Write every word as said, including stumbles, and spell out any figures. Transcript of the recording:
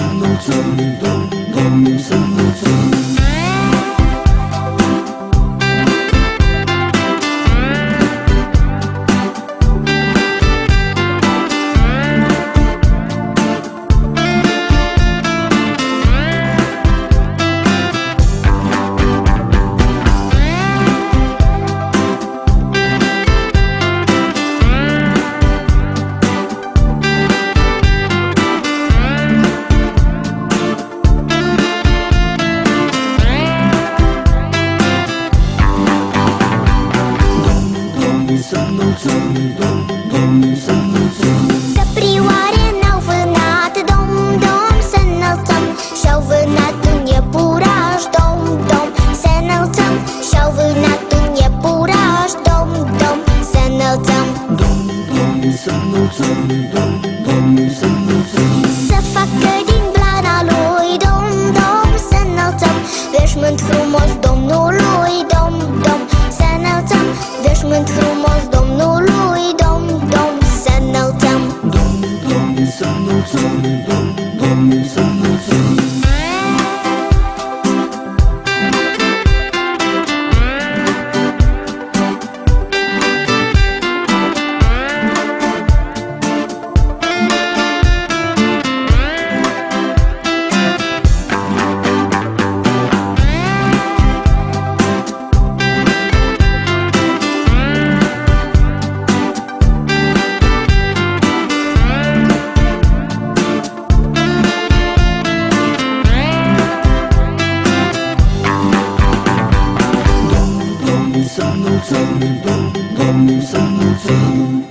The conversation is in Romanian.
înălțăm, Domnul să înălțăm. Să înălțăm, Domnul să înălțăm. Căprioare n-au vânat, Dom, Dom, să înălțăm. Și-au vânat un iepuraș, Dom, Dom, să înălțăm. Și-au vânat un iepuraș, Dom, Dom, să înălțăm. Domnul să înălțăm, Domnul să înălțăm. Să facă din blana lui, Dom, Dom, să înălțăm. Veșmânt frumos Domnului, Dom, Dom, să înălțăm. Veșmânt frumos Domnului, Dom, Dom, să înălțăm. Domnul să înălțăm, Domnul să înălțăm. Să înălțăm, Domnul să înălțăm.